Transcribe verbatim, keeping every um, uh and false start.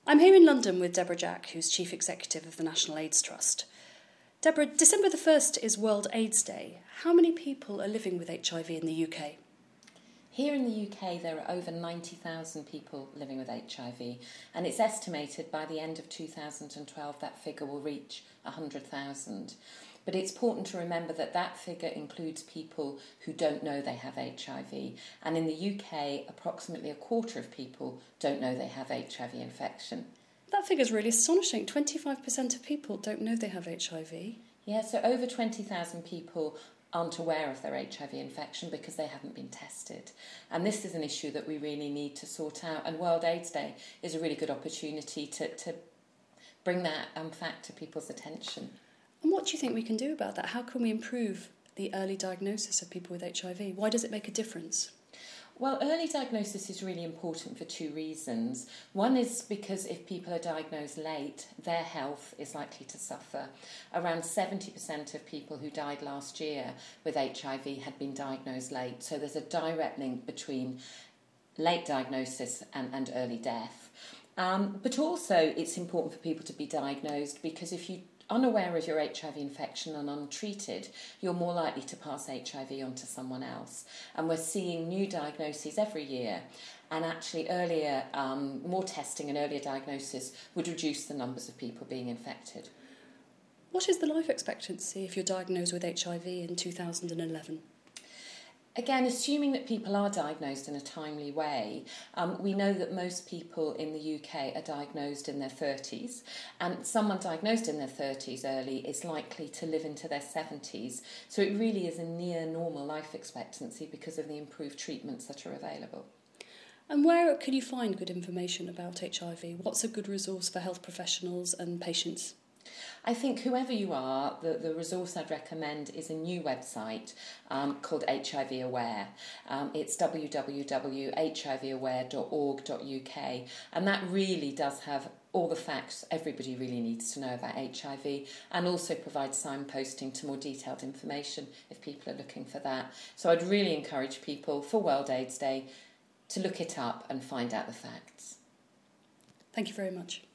I'm here in London with Deborah Jack, who's Chief Executive of the National AIDS Trust. Deborah, December the first is World AIDS Day. How many people are living with H I V in the U K? Here in the U K there are over ninety thousand people living with H I V, and it's estimated by the end of two thousand twelve that figure will reach one hundred thousand. But it's important to remember that that figure includes people who don't know they have H I V, and in the U K approximately a quarter of people don't know they have H I V infection. That figure's really astonishing. twenty-five percent of people don't know they have H I V. Yeah, so over twenty thousand people aren't aware of their H I V infection because they haven't been tested. And this is an issue that we really need to sort out, and World AIDS Day is a really good opportunity to, to bring that um, fact to people's attention. And what do you think we can do about that? How can we improve the early diagnosis of people with H I V? Why does it make a difference? Well, early diagnosis is really important for two reasons. One is because if people are diagnosed late, their health is likely to suffer. Around seventy percent of people who died last year with H I V had been diagnosed late, so there's a direct link between late diagnosis and, and early death. Um, but also it's important for people to be diagnosed because if you unaware of your H I V infection and untreated, you're more likely to pass H I V on to someone else. And we're seeing new diagnoses every year. And actually earlier, um, more testing and earlier diagnosis would reduce the numbers of people being infected. What is the life expectancy if you're diagnosed with H I V in two thousand eleven? Again, assuming that people are diagnosed in a timely way, um, we know that most people in the U K are diagnosed in their thirties, and someone diagnosed in their thirties early is likely to live into their seventies. So it really is a near normal life expectancy because of the improved treatments that are available. And where can you find good information about H I V? What's a good resource for health professionals and patients? I think whoever you are, the, the resource I'd recommend is a new website um, called H I V Aware. Um, it's w w w dot h i v aware dot org dot u k, and that really does have all the facts everybody really needs to know about H I V, and also provides signposting to more detailed information if people are looking for that. So I'd really encourage people for World AIDS Day to look it up and find out the facts. Thank you very much.